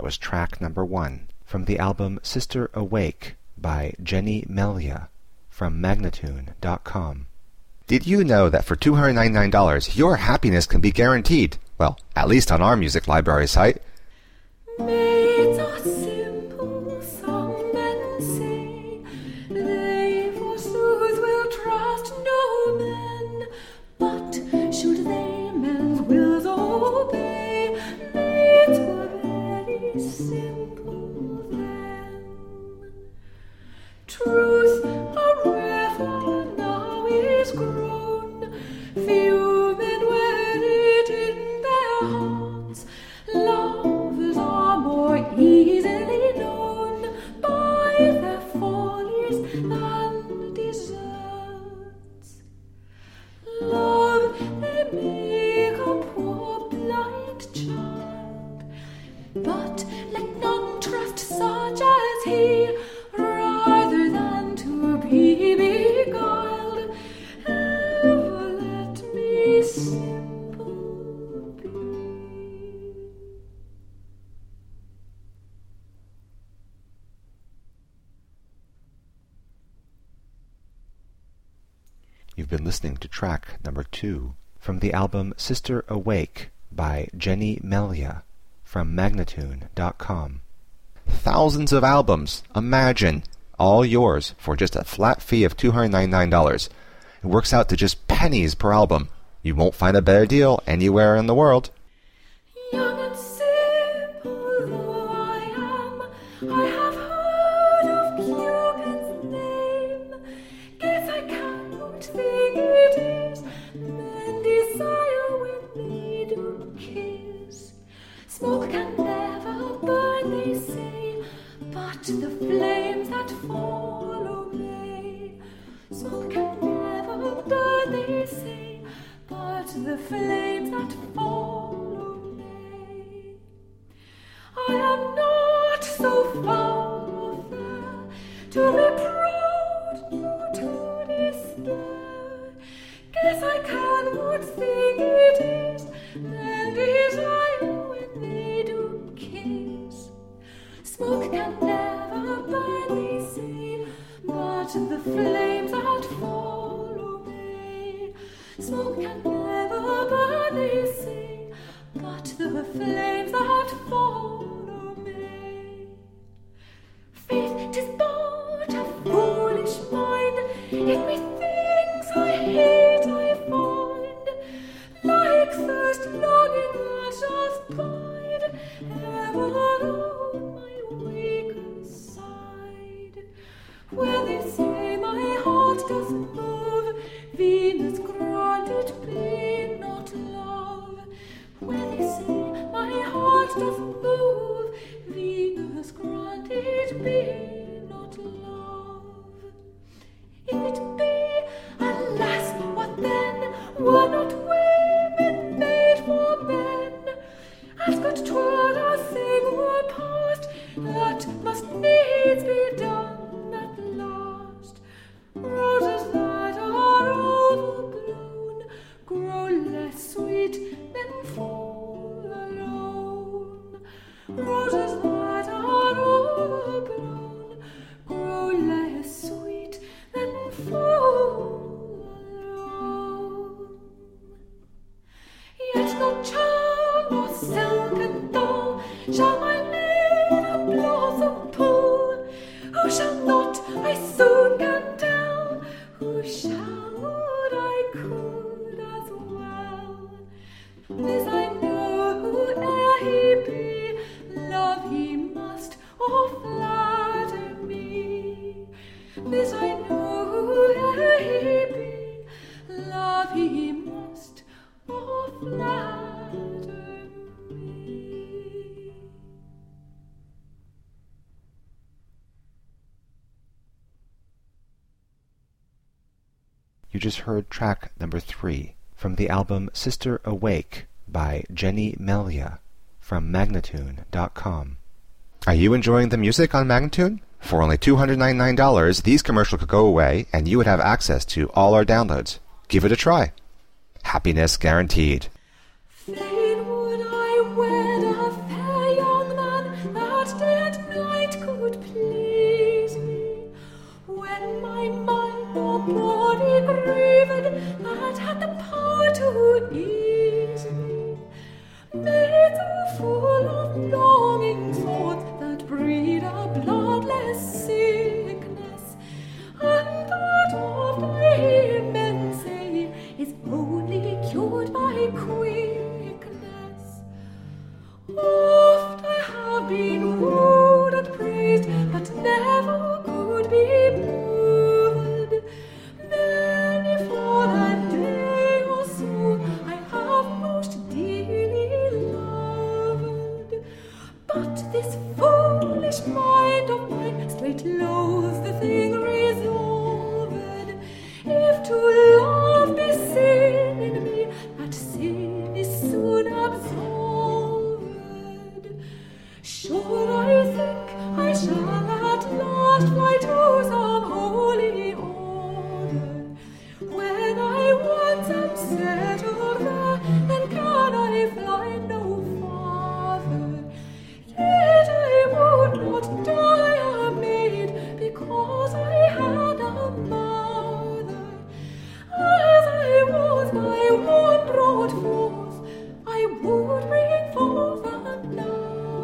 was track number 1 from the album Sister Awake by Jenny Melia from Magnatune.com. Did you know that for $299 your happiness can be guaranteed? Well, at least on our music library site. Maids are simple, some men say. They forsooth will trust no men. But should they men's wills obey, maids were very simple then. Truth a river now is grown. Few men wear it in their hearts. Lovers are more easily known by their follies than deserts. Love they make a poor blind child, but let none trust such as he, rather than to be beguiled. Ever let me simple be. You've been listening to track number 2 from the album Sister Awake by Jenny Melia from Magnatune.com. Thousands of albums, imagine, all yours for just a flat fee of $299. It works out to just pennies per album. You won't find a better deal anywhere in the world. Young and simple though I am, I have heard of Cupid's name. Guess I cannot think it is men desire when they do kiss. Smoke can never burn, they say, but the flames that follow may. Smoke can never burn, they say, but the flames that follow may. I am not so foul or fair to be proud nor to despair. Guess I cannot think it is men desire when they do kiss. Smoke can never burn, they say, but the flames that follow may. Smoke can never burn, they say, but the flames that follow may. Faith, 'tis but a foolish mind, yet methinks I hate I find, like thirst longing that doth bide ever on my weaker side. Where they say my heart doth move, Venus grant it be not love. Where they say my heart doth move, Venus grant it be not love. If it be, alas, what then? Were not women made for men? As good 'twere a thing were past, that must needs be done at last. Roses that are overblown grow less sweet than fall alone. Roses that are overblown grow less sweet than fall alone. Yet no charm or silken doll shall my maiden blossom pull. Who shall not, I soon can tell. Who shall, would I could as well. This I know, whoe'er he be, love he must or flatter me. This I know, whoe'er he be, love he must or flatter me. You just heard track number 3 from the album Sister Awake by Jenny Melia from Magnatune.com. Are you enjoying the music on Magnatune? For only $299, these commercials could go away and you would have access to all our downloads. Give it a try. Happiness guaranteed. Fain would I wed a fair young man grieved that had the power to ease me, made so full of longing thoughts that breed a bloodless sickness, and that oft I hear men say is only cured by quickness. Oft I have been wooed and praised, but never could be moved. Many for that day or so I have most dearly loved. But this foolish mind of mine straight loathes the thing resolved. If to love be sin in me, that sin is soon absolved. Sure I think I shall at last fly to some holy order. When I once am settled there, then can I fly no farther. Yet I would not die a maid, because I had a mother. As I was by one brought forth, I would bring forth another.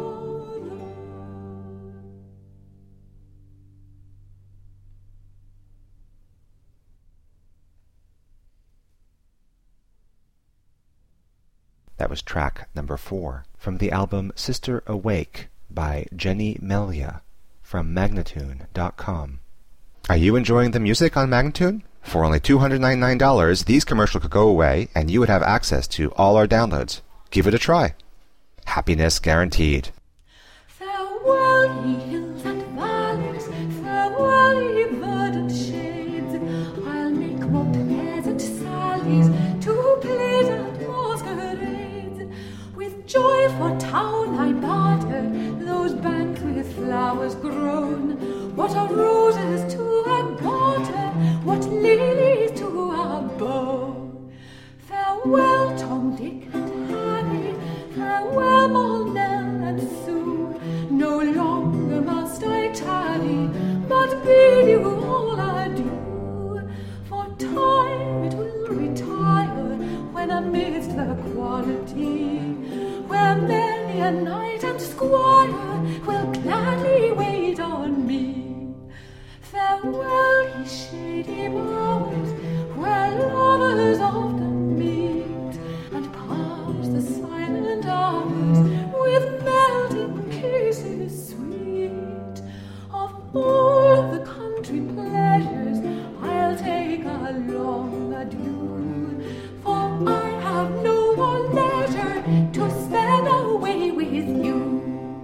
That was track number 4 from the album Sister Awake by Jenny Melia from Magnatune.com. Are you enjoying the music on Magnatune? For only $299, these commercials could go away and you would have access to all our downloads. Give it a try. Happiness guaranteed. Farewell, ye hills and valleys, farewell, ye verdant shades. I'll make more pleasant sallies to plays and masquerades. With joy for town I barter those banks with flowers grown. What are roses to a garter? What lilies to a bow? Farewell, Tom, Dick, and Harry, farewell, Moll, Nell, and Sue. No longer must I tarry, but bid you all adieu. For time it will retire when amidst the quality, where many a knight and squire will gladly wait on me. Farewell, ye shady bowers, where lovers often meet, and pass the silent hours with melting kisses sweet. Of all the country pleasures, I'll take a long adieu, for I have no more leisure to spend away with you.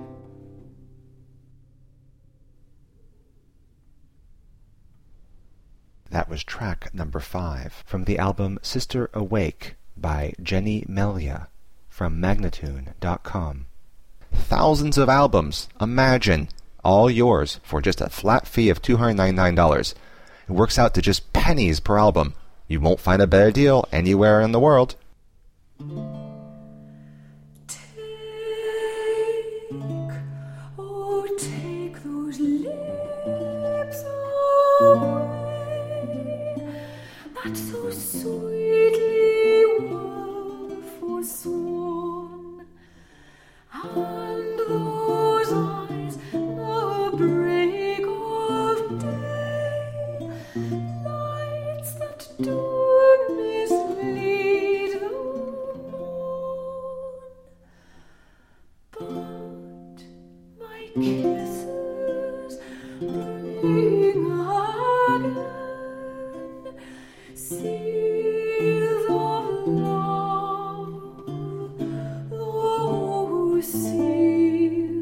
That was track number 5 from the album Sister Awake by Jenny Melia from Magnatune.com. Thousands of albums, imagine, all yours for just a flat fee of $299. It works out to just pennies per album. You won't find a better deal anywhere in the world. Take those lips away that so sweetly were forsworn, and those eyes, the break of day, lights that do mislead the morn. But my kisses bring again seals of love, though sealed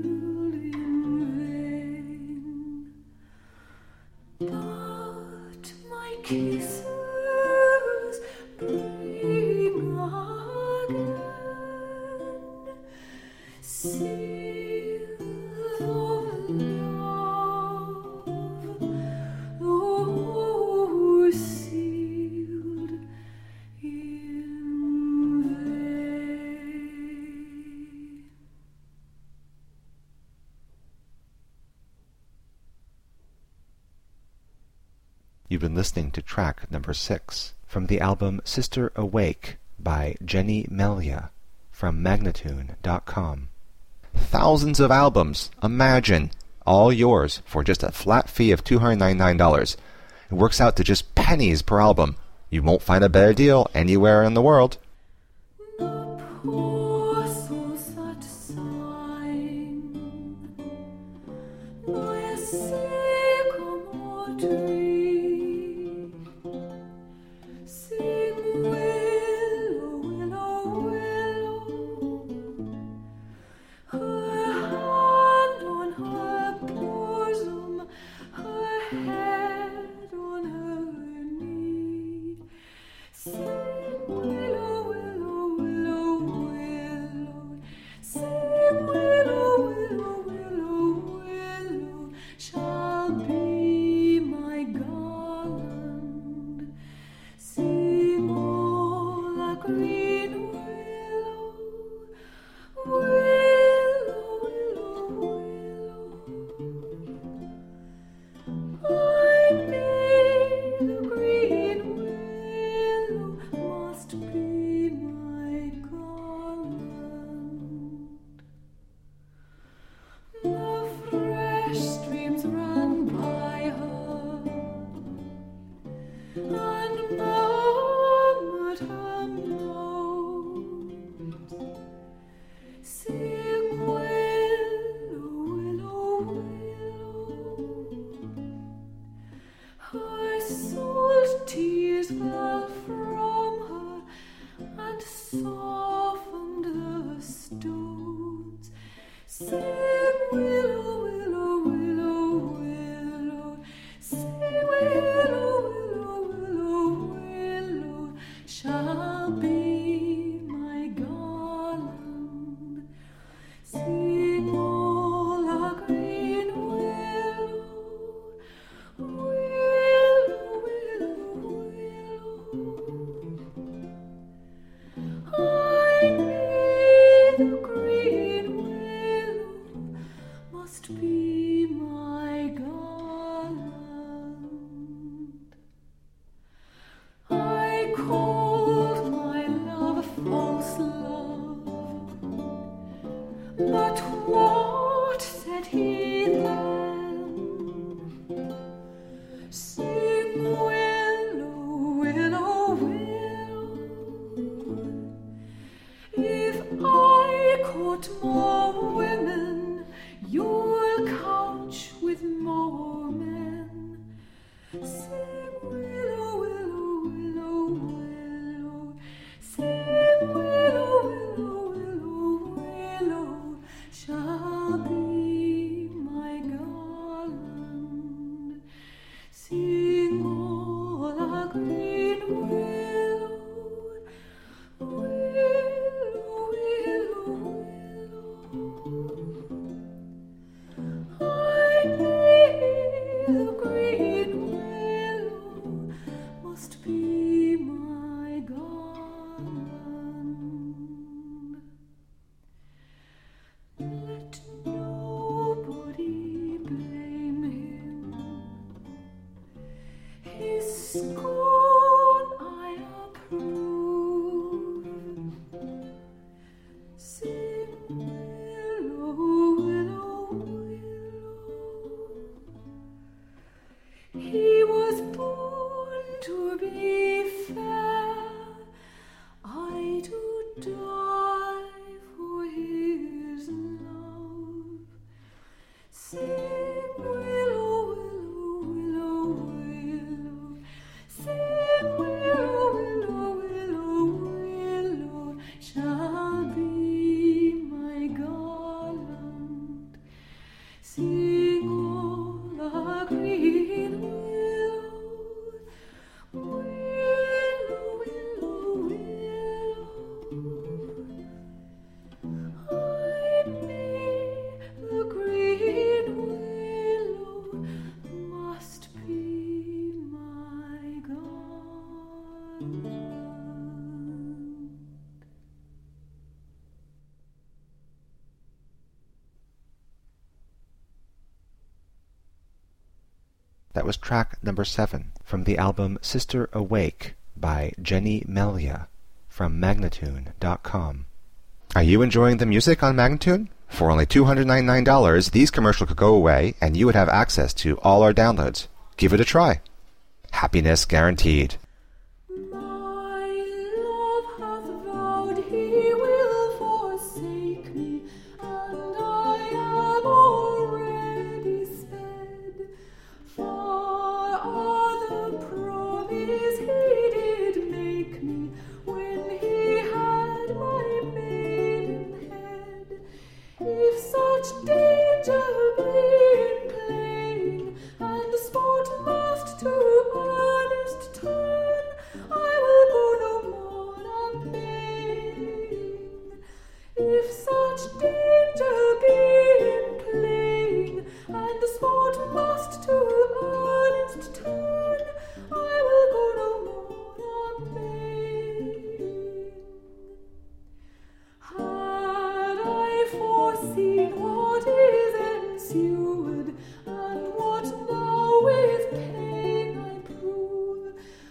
in vain. But my kisses bring again seals of love, though sealed You've been listening to track number 6 from the album Sister Awake by Jenny Melia from Magnatune.com. Thousands of albums, imagine, all yours for just a flat fee of $299. It works out to just pennies per album. You won't find a better deal anywhere in the world. The poor souls that sang by a sycamore tree sing willow, willow, willow. Her hand on her bosom, her head on her knee. Sing willow, willow, willow, willow. Sing willow, willow, willow, willow. Shall be my garland. Sing all a green willow, willow, willow, willow. I may the green willow must be my garland. The fresh streams ran by her and murmured her notes. Sing willow, willow, willow. Her salt tears fell from her and softened the stones. Sing willow, willow, willow, willow. Sing willow, willow, willow, willow. Shall be my garland. Sing all a green willow, willow, willow, willow. I may the green willow must be my garland. I called my love false love, but what said he then? Sing willow, willow, willow. If I caught more women, you'll couch with more men. Sing willow, willow, willow, willow. Sing willow, willow, willow, willow. Shall be my garland. Sing all a green willow, willow, willow, willow. I may the green willow must be my garland. Let nobody blame him. His scorn I approve. Sing willow, willow, willow. He was born to be fair. I do die for his love. Sing willow, willow, willow, willow. Sing willow, willow, willow, willow. Shall be my garland. Sing all a green willow, willow, willow, willow. I may the green willow must be my garland. That was track number 7 from the album Sister Awake by Jenny Melia from Magnatune.com. Are you enjoying the music on Magnatune? For only $299, these commercials could go away and you would have access to all our downloads. Give it a try. Happiness guaranteed. My love hath vowed he will forsake me, and I am already sped. Far other promise he did make me when he had my maidenhead. If such danger be in playing, and the sport must to earnest turn, I will go no more a-maying. If such danger be in playing, and the sport must to earnest turn, I will go no more a-maying. Had I foreseen what is ensued, and what now with pain I prove,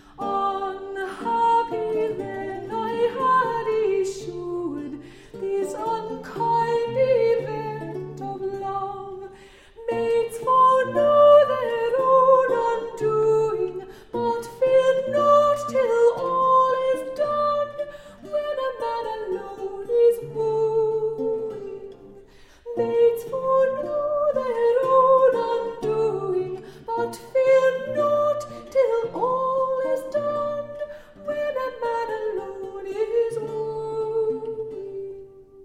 unhappy then I had eschewed this unkind event of love. Mates foreknow their own undoing, but fear not till all is done, when a man alone is wooing. Mates foreknow their own undoing, but fear not till all is done, when a man alone is wooing.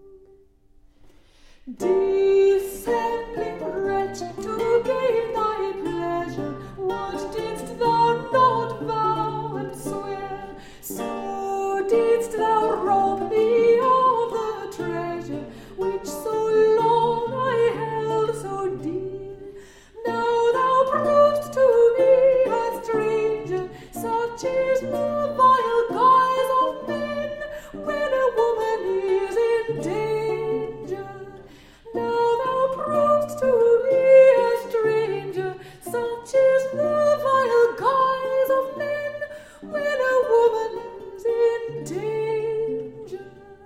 Dissembling wretch, to gain thy pleasure, what didst thou not vow and swear? So didst thou rob me of the treasure which so long I held so dear. Now thou provest to me a stranger, such is the vile guise of men when a woman is in danger. Now thou provest to me a stranger, such is the vile guise of men when a woman is in danger.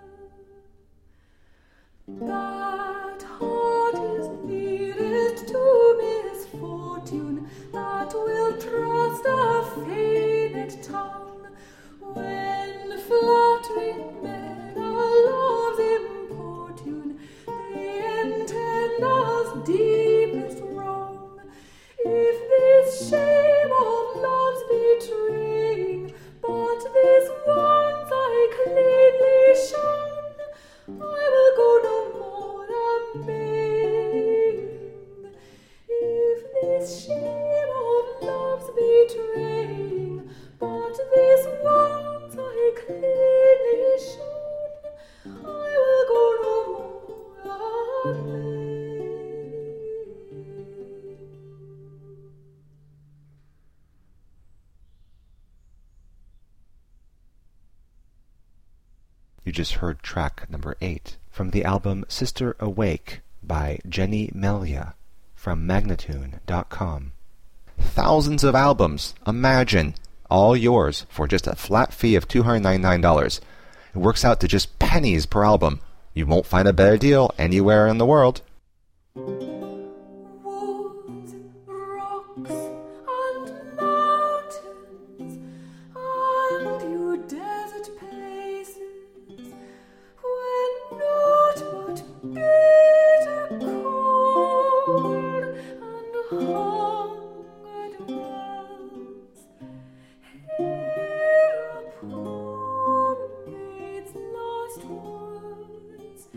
That heart is nearest to misfortune, that will trust a feigned tongue, when flattering men are love's importune, they intend us deepest wrong. If this shame of love's betraying, but this once I cleanly shun, I will go no more a-maying. If this shame of love's betraying, but this once I cleanly shun, I will go no more a-maying. You just heard track number 8 from the album Sister Awake by Jenny Melia from Magnatune.com. Thousands of albums, imagine, all yours for just a flat fee of $299. It works out to just pennies per album. You won't find a better deal anywhere in the world. Woods, rocks, and mountains, and you desert places, where naught but bitter cold and hunger dwells. Here a poor maid's lost words,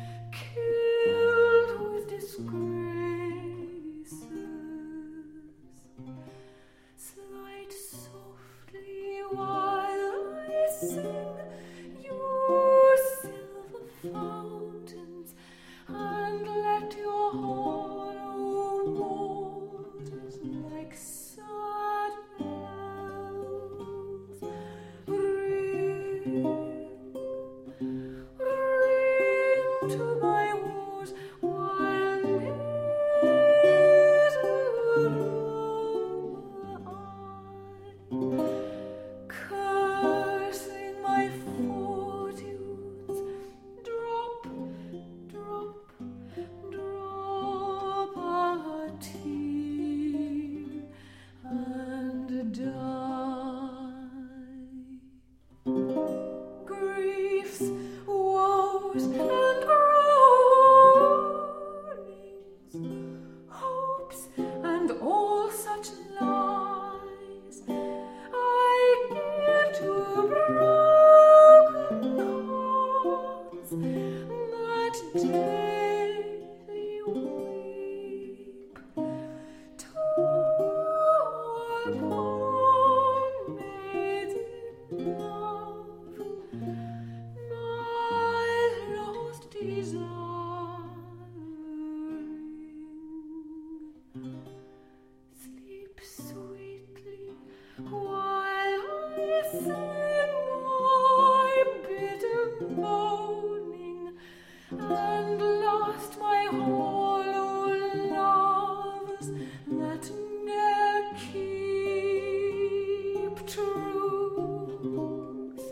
killed with disgraces. Slide softly while I sing your silver fountains, and let your hollow waters like sad bells ring, ring to my woes, while miserable sorrows and groanings, hopes and all such lies I give to broken hearts that daily weep. To a poor maid in love, my lost desiring. Sleep sweetly while I sing my bitter moaning, and lost my hollow loves that ne'er keep truth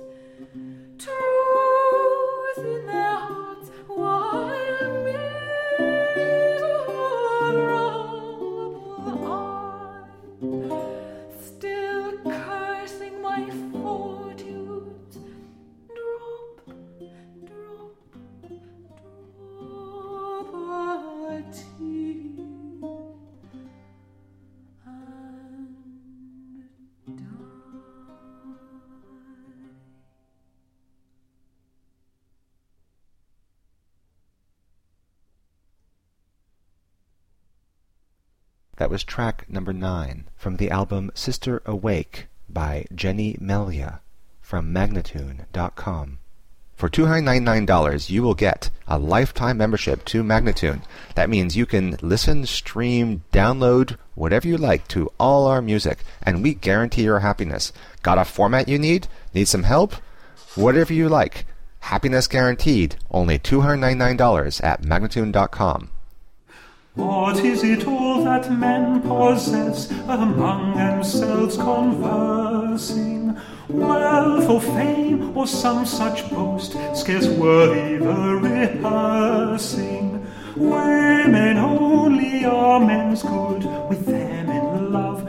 in their hearts, while miserable I, still cursing my fortunes, drop a tear and die. That was track number 9 from the album Sister Awake by Jenny Melia from Magnatune.com. For $299, you will get a lifetime membership to Magnatune. That means you can listen, stream, download, whatever you like to all our music, and we guarantee your happiness. Got a format you need? Need some help? Whatever you like. Happiness guaranteed. Only $299 at Magnatune.com. What is it all that men possess, among themselves conversing? Wealth or fame or some such boast, scarce worthy the rehearsing. Women only are men's good, with them in love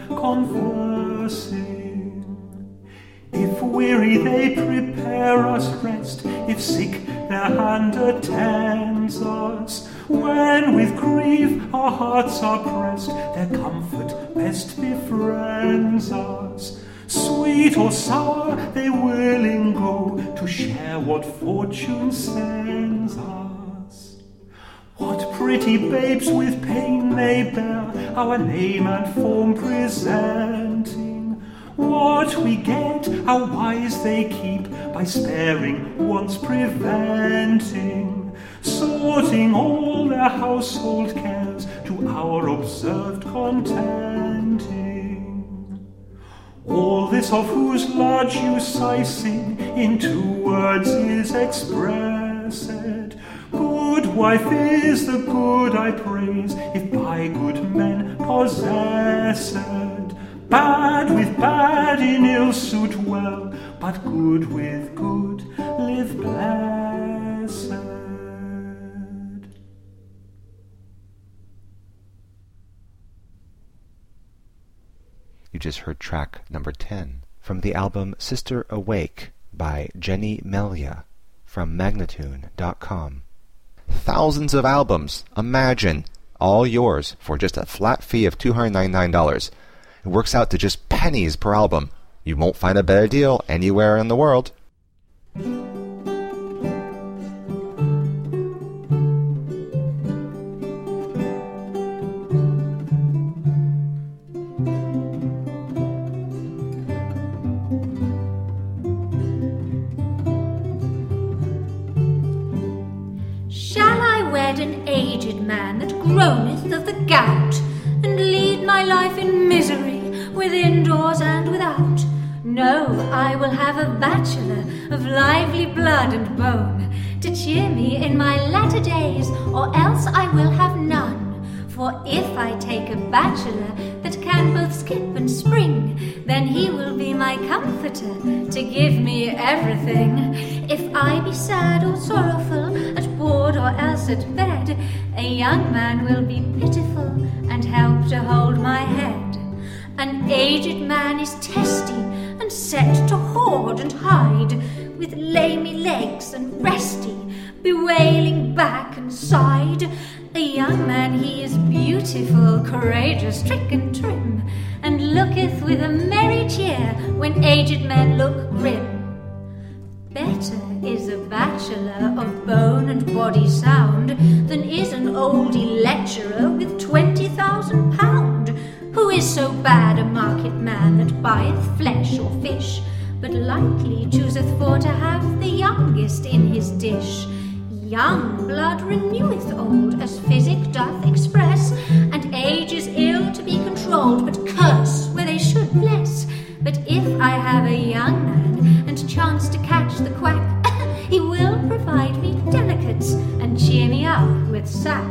conversing. If weary they prepare us rest, if sick their hand attends us. When with grief our hearts are pressed, their comfort best befriends us. Sweet or sour they willing go, to share what fortune sends us. What pretty babes with pain they bear, our name and form presenting. What we get, how wise they keep, by sparing wants preventing. Sorting all their household cares, to our observed contenting. All this of whose large use I sing, in 2 words is expressed. Good wife is the good I praise, if by good men possessed. Bad with bad in ill suit well, but good with good live blessed. You just heard track number 10 from the album Sister Awake by Jenny Melia from Magnatune.com. Thousands of albums, imagine, all yours for just a flat fee of $299. It works out to just pennies per album. You won't find a better deal anywhere in the world. An aged man that groaneth of the gout, and lead my life in misery, within doors and without. No, I will have a bachelor of lively blood and bone, to cheer me in my latter days, or else I will have none. For if I take a bachelor that can both skip and spring, then he will be my comforter, to give me everything. If I be sad or sorrowful, at board or else at bed, a young man will be pitiful, and help to hold my head. An aged man is testy, and set to hoard and hide, with lamy legs and resty, bewailing back and side. A young man he is beautiful, courageous, trick and trim, and looketh with a merry cheer when aged men look grim. Better is a bachelor of bone and body sound than is an oldie lecturer with 20,000 pound, who is so bad a market man that buyeth flesh or fish, but lightly chooseth for to have the youngest in his dish. Young blood reneweth old, as physic doth express, and age is ill to be controlled, but curse where they should bless. But if I have a young man, and chance to catch the quack, he will provide me delicates, and cheer me up with sack.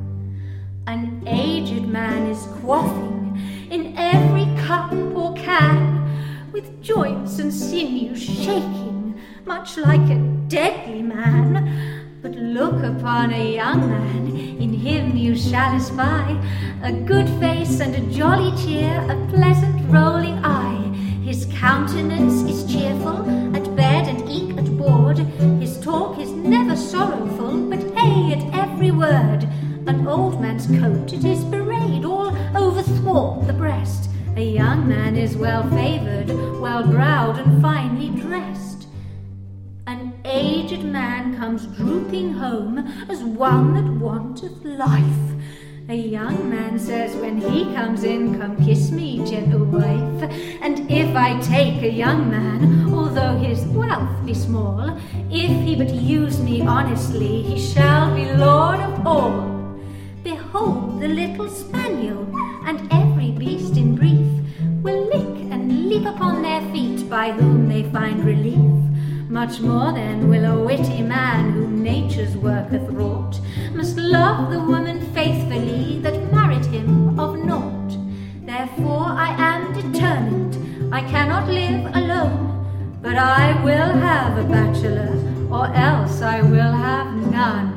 An aged man is quaffing in every cup or can, with joints and sinews shaking, much like a deadly man. But look upon a young man, in him you shall espy a good face and a jolly cheer, a pleasant rolling eye. His countenance is cheerful, at bed and eke at board. His talk is never sorrowful, but hey at every word. An old man's coat it is bewrayed all over thwart the breast. A young man is well favoured, well-browed and finely dressed. An aged man comes drooping home as one that wanteth life. A young man says when he comes in, come kiss me, gentle wife. And if I take a young man, although his wealth be small, if he but use me honestly, he shall be lord of all. Behold the little spaniel, and every beast in brief will lick and leap upon their feet, by whom they find relief. Much more then will a witty man, whom nature's work hath wrought, must love the woman faithfully that married him of naught. Therefore I am determined, I cannot live alone, but I will have a bachelor, or else I will have none.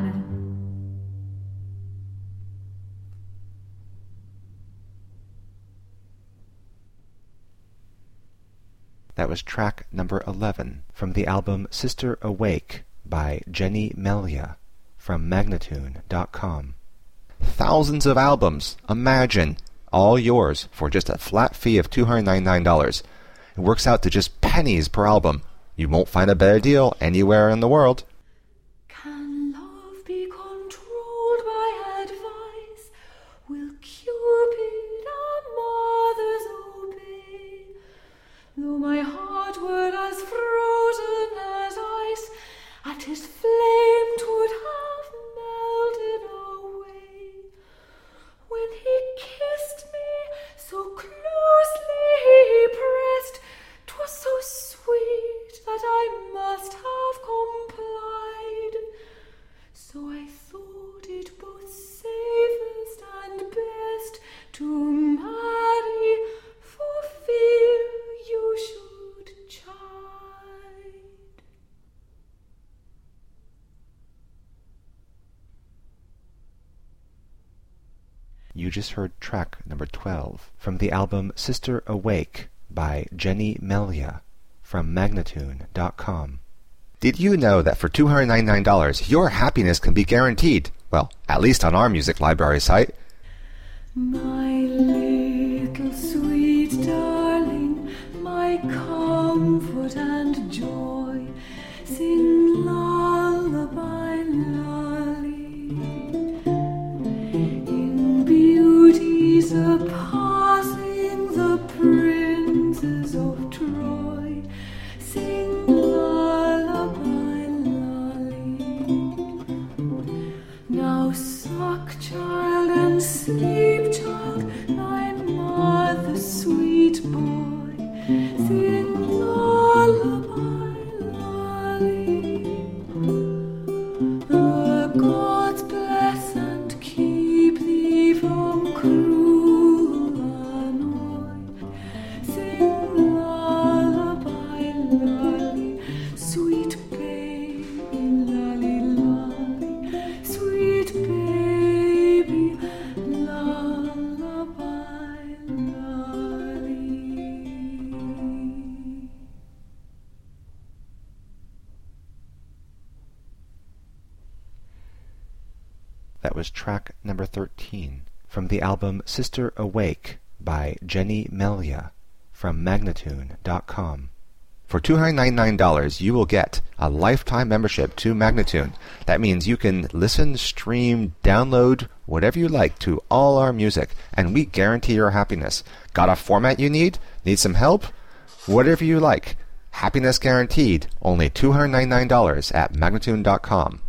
That was track number 11 from the album Sister Awake by Jenny Melia from Magnatune.com. Thousands of albums, imagine, all yours for just a flat fee of $299. It works out to just pennies per album. You won't find a better deal anywhere in the world. Can love be controlled by advice? Will Cupid a mother's obey? Though my heart were as frozen as ice, at his flame 'twould have melted away. When he kissed me, so closely he pressed, 'twas so sweet that I must have complied. So I thought it both safest and best to marry, for fear you should chide. You just heard track number 12 from the album Sister Awake by Jenny Melia from Magnatune.com. Did you know that for $299 your happiness can be guaranteed? Well, at least on our music library site. My little sweet darling, my comfort and joy, sing lullaby, lolly, in beauty surpassing the princes of Troy, sing lullaby, lolly. Now suck, child, and sleep, child, thy mother's sweet boy, sing lullaby, lolly. The gods bless and keep thee from cruel That was track number 13 from the album Sister Awake by Jenny Melia from Magnatune.com. For $299, you will get a lifetime membership to Magnatune. That means you can listen, stream, download, whatever you like to all our music, and we guarantee your happiness. Got a format you need? Need some help? Whatever you like. Happiness guaranteed. Only $299 at Magnatune.com.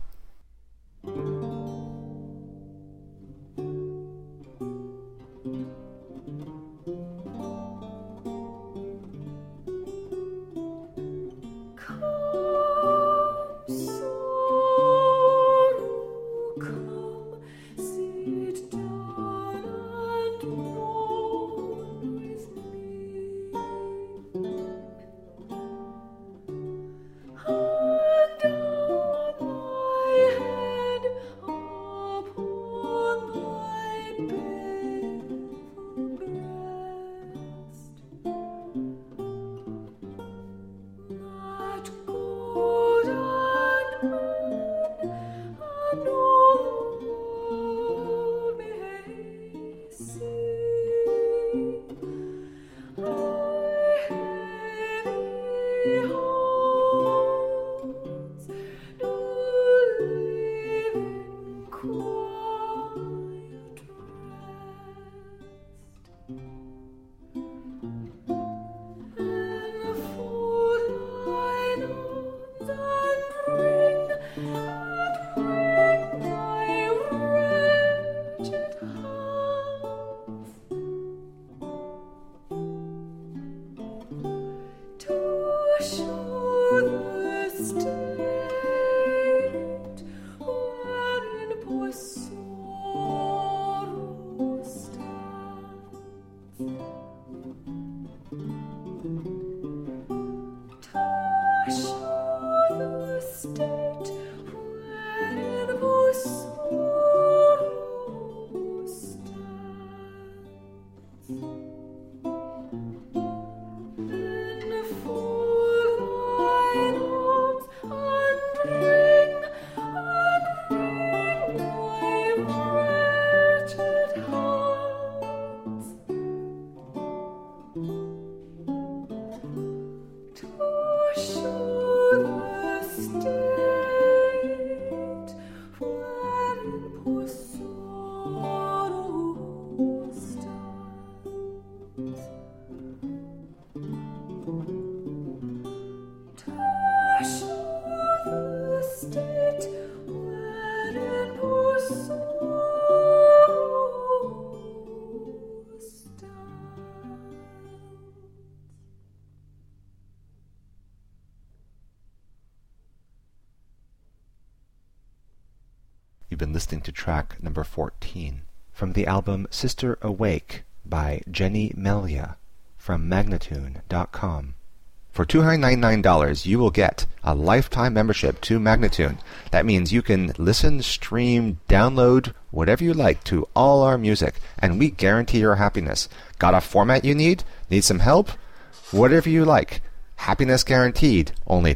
You've been listening to track number 14 from the album Sister Awake by Jenny Melia from Magnatune.com. For $299, you will get a lifetime membership to Magnatune. That means you can listen, stream, download, whatever you like to all our music, and we guarantee your happiness. Got a format you need? Need some help? Whatever you like. Happiness guaranteed. Only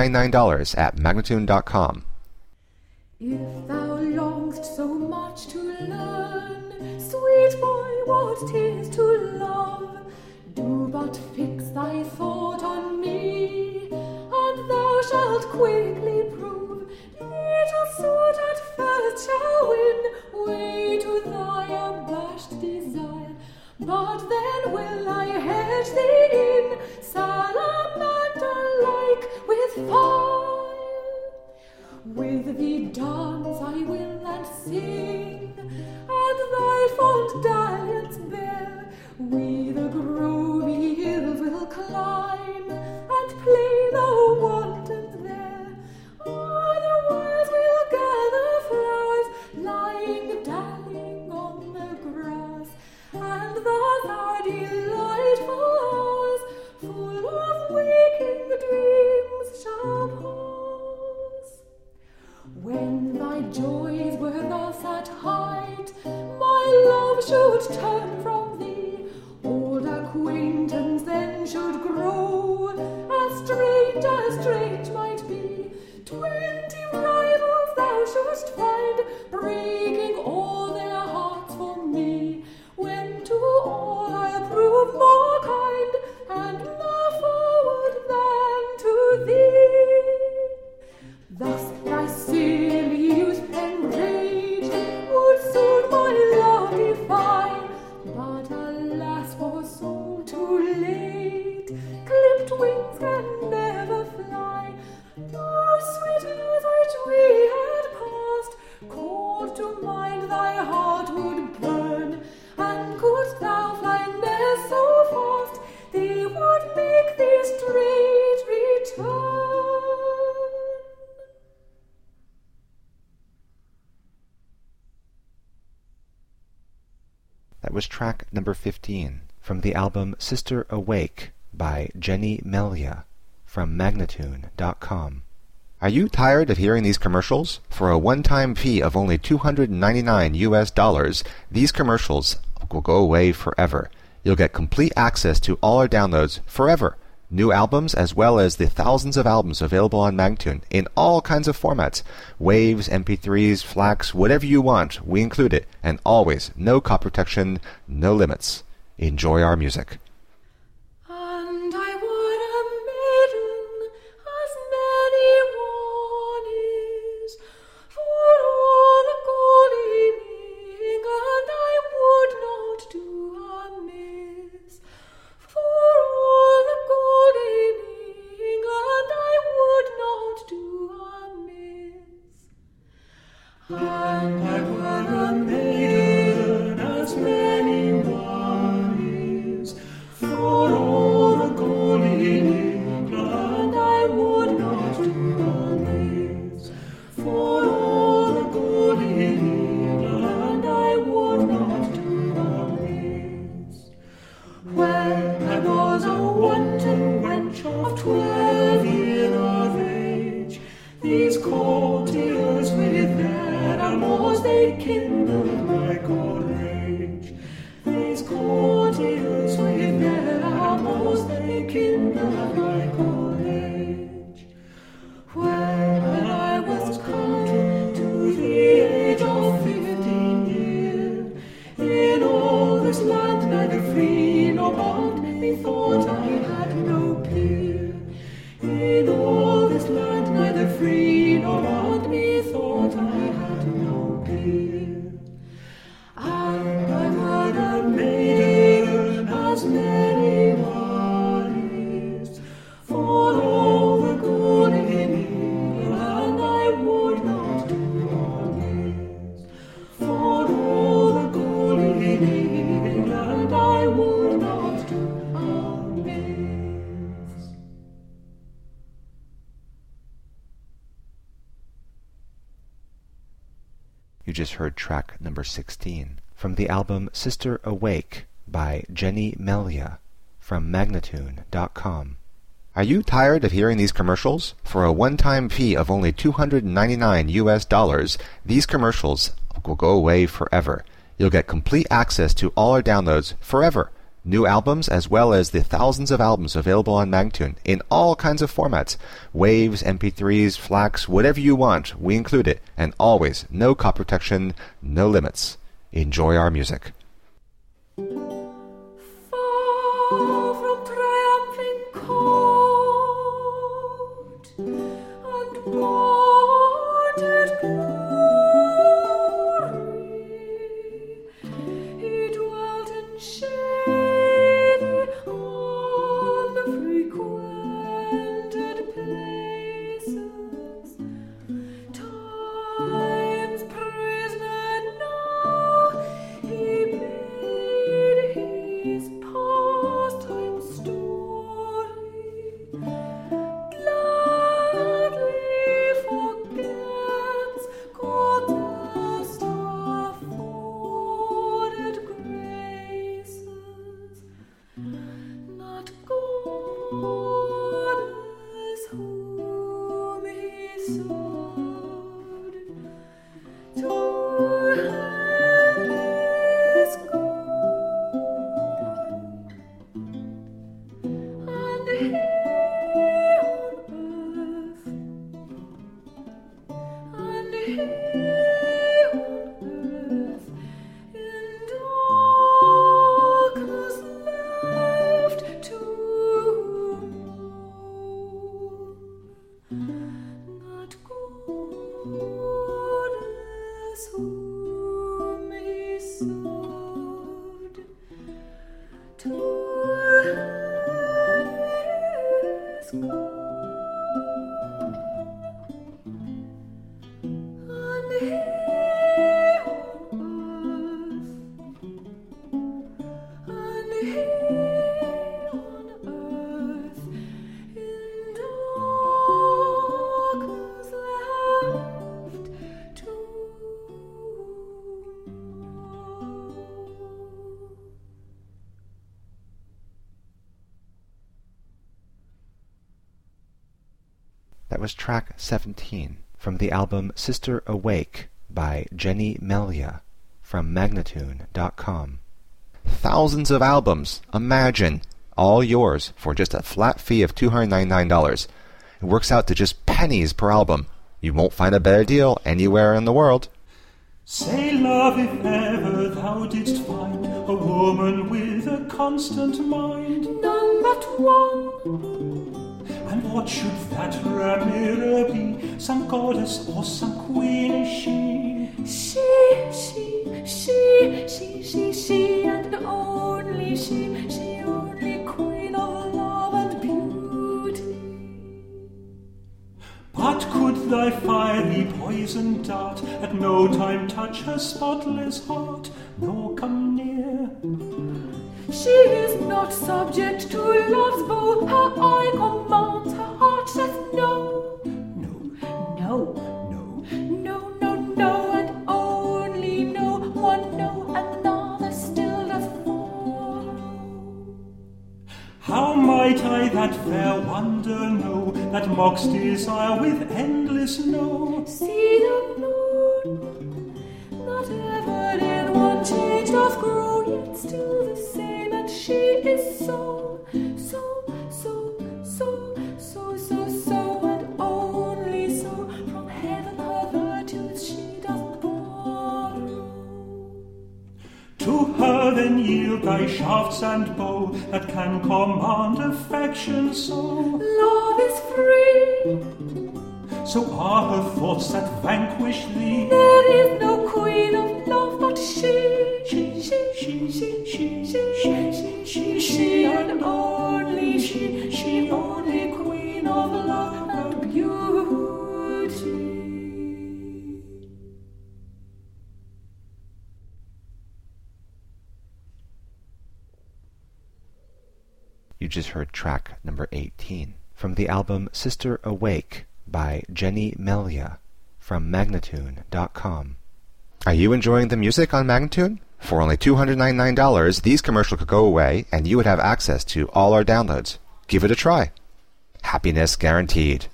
$299 at Magnatune.com. If thou longest so much to learn, sweet boy, what 'tis to love, do but fix thy thought on me, and thou shalt quickly prove. Little sword at first shall win way to thy abashed desire, but then will I hedge thee in, salamander-like with fire. With thee dance I will and sing, and thy fond dalliance bear. We the grovy hills will climb, and play the wanton there. Otherwise we'll gather flowers, lying dallying on the grass, and thus our delightful hours, full of waking dreams, shall pass. When thy joys were thus at height, my love should turn from thee. Old acquaintance then should grow, as strange might be. 20 rivals thou shouldst find, breaking Thus my silly youth enraged would soon my love defy, but alas, was soon too late. Clipped wings can never fly. Those sweet years which we had passed, called to mind thy heart would burn, and couldst thou fly ne'er so fast, they would make thee straight return. That was track number 15 from the album Sister Awake by Jenny Melia from Magnatune.com. Are you tired of hearing these commercials? For a one-time fee of only $299, these commercials will go away forever. You'll get complete access to all our downloads forever. New albums as well as the thousands of albums available on Magnatune in all kinds of formats. Waves, MP3s, FLACs, whatever you want, we include it. And always, no copy protection, no limits. Enjoy our music. And I would a maiden, as many one is, for all the gold in England I would not do amiss. For all the gold in England I would not do amiss. And I would a maiden, as many one is, for all the gold in England I would not do amiss. For all the gold in England I would not do amiss. When I was a wanton wench of 12 years of age, these courtiers with their amours they kindled my cold rage. These courtiers with their amours they kindled my cold rage. When I was come to the age of 15 years, in all this land neither free nor bond, methought I had no peer. In all this land neither free nor bond, methought I had no peer. And I would a maiden, as many one is, for all the gold in England I would not do amiss. For all the gold in England I would not do amiss. You just heard track number 16 from the album Sister Awake by Jenny Melia from Magnatune.com. Are you tired of hearing these commercials? For a one-time fee of only $299, these commercials will go away forever. You'll get complete access to all our downloads forever. New albums as well as the thousands of albums available on Magnatune in all kinds of formats. Waves, MP3s, FLACs, whatever you want, we include it. And always, no copy protection, no limits. Enjoy our music. Far from triumphing court and wonted glory, he dwelt in shady on the frequented places. Time's prisoner now, he made his pastime story. Gladly forgets God's afforded graces. Not goddess whom he sowed to endless good, and here on earth, and here on earth, in darkness left to mourn. Not good. That was track 17 from the album Sister Awake by Jenny Melia from Magnatune.com. Thousands of albums, imagine, all yours for just a flat fee of $299. It works out to just pennies per album. You won't find a better deal anywhere in the world. Say, love, if ever thou didst find a woman with a constant mind, None but one. and what should that Ramira be? Some goddess or some queen is she? She, and only she only queen of love and beauty. But could thy fiery poison dart at no time touch her spotless heart, nor come near? She is not subject to love's bow. Her eye commands, her heart says no. No, and only no. One no, another still doth follow. How might I that fair wonder know, that mocks desire with endless no? See the moon, not ever in one change doth grow, yet still the same, and she is so, and only so. From heaven her virtues she doth borrow. To her then yield thy shafts and bow, that can command affection so. Love is free, So are her thoughts that vanquish thee. there is no queen of love but she, and only she only queen of love and beauty. You just heard track number 18 from the album Sister Awake by Jenny Melia from Magnatune.com. Are you enjoying the music on Magnatune? For only $299, these commercials could go away and you would have access to all our downloads. Give it a try. Happiness guaranteed.